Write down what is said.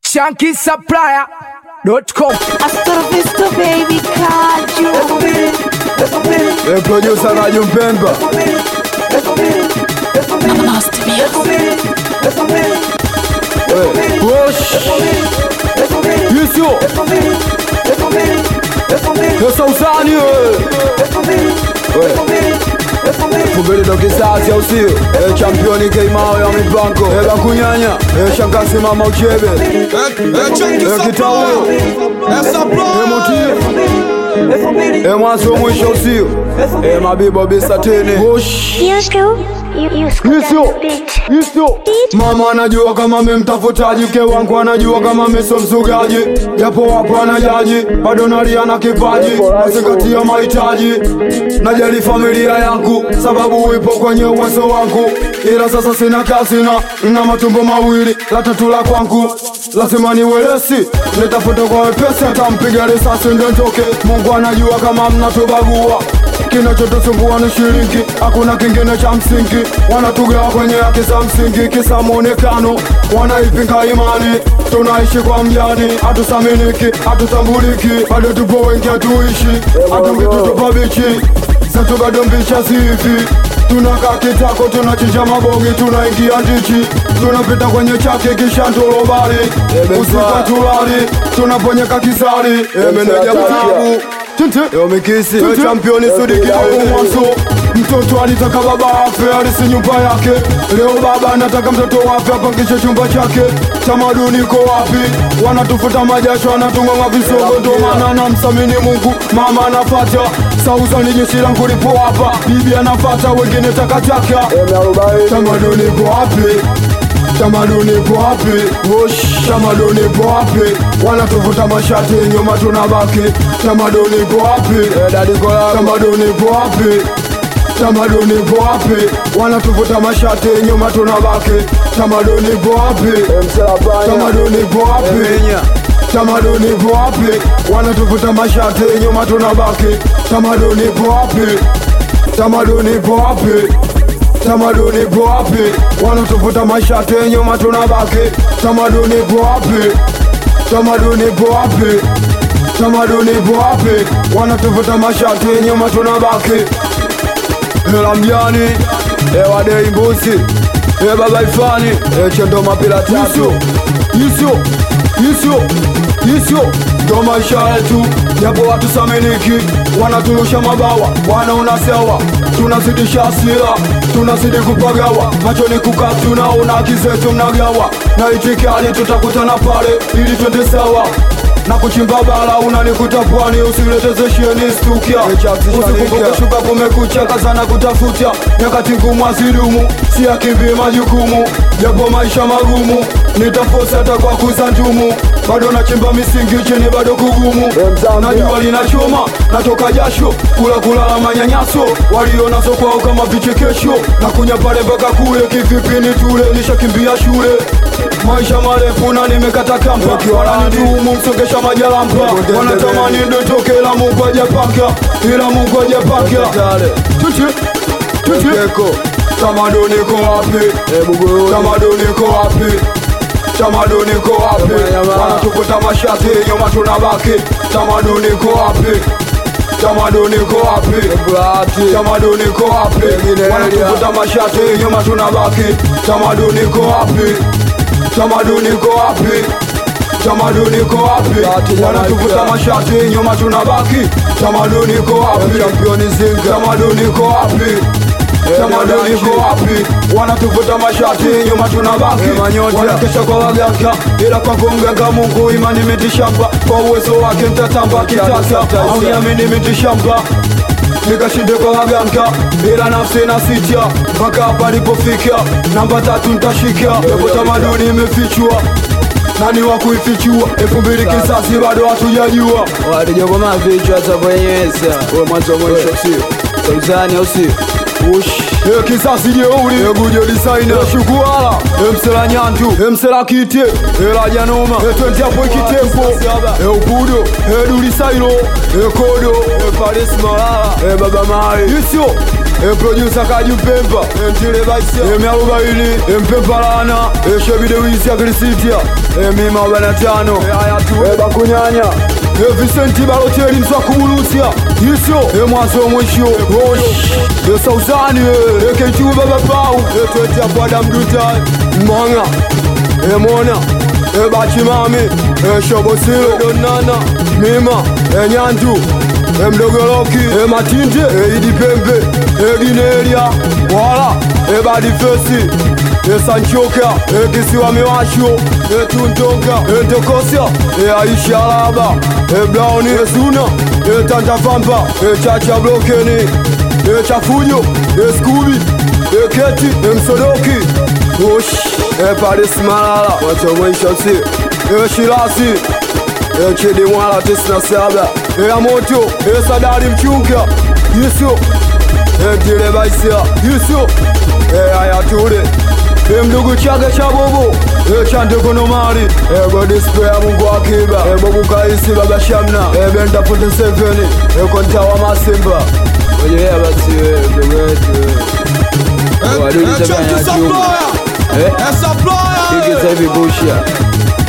ShankySupplier.com. Hasta la vista baby Kaju. Producer Radio Mpemba. Master Music. Push. Isso. Essa usani Fubeli do kisasi au sio? Championi keimao ya mipango. Bakunyanya. Shankasi mama uchebe. Kitao. Emotive. Mwanzo mwisho sio? Mabibo bisatene. Push. Isso. Mama anajua kama memtafutaji, mke wangu anajua kama mesomsugaji, japo wapo anajaji, bado nalia na kipaji, nazingatia mahitaji, najali familia yangu, sababu uipo kwenye uwezo wangu, ila sasa sina kazi na matumbo mawili, la tatu la kwangu, lazima niwelesi, nitafuta kwa wepesi, atampiga risasi ndio nitoke. Mungu anajua kama mnatubagua, kinachotusumbua ni shilingi, hakuna kingine cha msingi, wanatugawa kwenye haki za msingi, kisa muonekano, wanaipinga imani, tunaishi kwa mjani, hatusaminiki, hatutambuliki, bado tupo wengi hatuishi, hatungetutupa bichi, zetu bado mbicha zivi, tunaka kitako, tunachinja mabogi, tunaingia ndichi, tunapita kwenye chake kisha ndolobari, usika tulali, tunaponyeka kisari, meneja manabu Yo mikisi, championi sudiki hapo mwanzo. Mtoto alitaka baba afe, alisi nyumba yake. Leo baba anataka mtoto wafe, apangishe chumba chake. Tamaduni ko wapi? Wanatufuta majasho, wanatungonga visogo, ndo maana namsamini Mungu. Mama anafata, sauza ni jeshi langu lipo hapa. Bibi anafata, wengine takataka. Tamaduni ko wapi? Tamaduni ko wapi? Tamaduni ko wapi? Wanatufuta mashati nyuma tunabaki. Tamaduni ko wapi? Tamaduni ko wapi? Tamaduni ko wapi? Wanatufuta mashati nyuma tunabaki. Tamaduni ko wapi? Tamaduni ko wapi? Tamaduni ko wapi? Wanatufuta mashati nyuma tunabaki. Tamaduni ko wapi? Tamaduni ko wapi? Tamaduni ko wapi? Wanatufuta mashati nyuma tunabaki. Tamaduni ko wapi? Tamaduni ko wapi? Tamaduni ko wapi? Wanatufuta mashati nyuma tunabaki. Hela mjani, wadei mbusi, baba ifani, chendo mapila tatu. Isyo ndo maisha yetu, japo watu saminiki, wanatulusha mabawa, wanaona sewa, tunazidisha asila, tunazidi kupagawa, machoni kukaa tunaona kizetu mnagawa, na itikali tutakutana pale, ili twende sawa, na kuchimba bala unanikuta pwani, usilete sheni stukia, usikumbuke shuka kumekucha, kazana kutafuta, nyakati ngumu azidumu, si akimbi majukumu, japo maisha magumu, nitafosa hata kwa kuzandumu, bado nachimba misingi chini bado kugumu, najua linachoma, natoka jasho, kula manyanyaso, walionazo kwao kama vichekesho, na kunya pale mpaka kule, kivipi ni tule, nishakimbia shule, maisha marefu na nimekata kamba, wananitumu msongesha majalampa, wanatamani ndotoke ila Mungu hajapanga, Tamaduni ko wapi? Tamaduni ko wapi? Tamaduni ko wapi? Wanatufuta mashati nyuma tunabaki. Tamaduni ko wapi? Tamaduni ko wapi? Tamaduni ko wapi? Wanatufuta mashati nyuma tunabaki. Tamaduni ko wapi? Tamaduni ko wapi? Tamaduni ko wapi? Wanatufuta mashati nyuma tunabaki. Tamaduni ko wapi? Tamaduni ko wapi? Tamaduni ko wapi? Wanatufuta mashati nyuma tunabaki. Wanakesha kwa waganga, ila kwa kumganga Mungu imani mitishamba, kwa uwezo wake nitatamba kitasa, au niamini mitishamba, nikashinde kwa waganga, ila nafsi na sita, mpaka hapa nilipofika, namba 3 nitashika, yapo tamaduni imefichua, nani wa kuifichua, 2000 kisasi bado hatujajua, Walijogo mavichwa hata bwenyeza. Uwe mwanzo mwisho sio? Sauzani au sio? Kisasi jeuri, gujo designer, shukuala, msela nyantu, msela kite, la janoma, 20 hapo ikitempo, ukudo, duli sailo, kodo, Paris malala, baba mai. Isyo, producer Kaju Mpemba Mtile Baisia M40 Mpemba Lana Shebide Wisi Akrisitia Mima 45 Bakunyanya Vicenti Balotelli Msakubulusia Yisyo Mwazo Mwisho Sauzani Kentuba Baba Pau Twete Apada Mduta Mwanga Mona Bachimami Shobosilo Donana Mima Nyandu Mdogoloki Matinde Idi Pembe Ginelia Wala Badi Fesi Sanchoka Kisiwa Miwasho Tuntonga Ntokosia Aisha Alaba Browni Zuna Tanta Fampa Chacha Blokeni Chafujo Scooby Keti Msodoki Wosh Paris Malala Watomwisha si Shirasi Chidi Mwala 97 Moto Sadari Mchunga Yisyo Mtile Baisia Yisyo Ayatule Mdugu Chaga Chabobo Chanteko Nomari Godispe ya Mungu Akiba Bobu Kaisi Baba Shamna Benda 47 Kontawa Masimba Oye basi wewe wetu Wadudi tabanya chungu Esa ploya Hiki hivi busha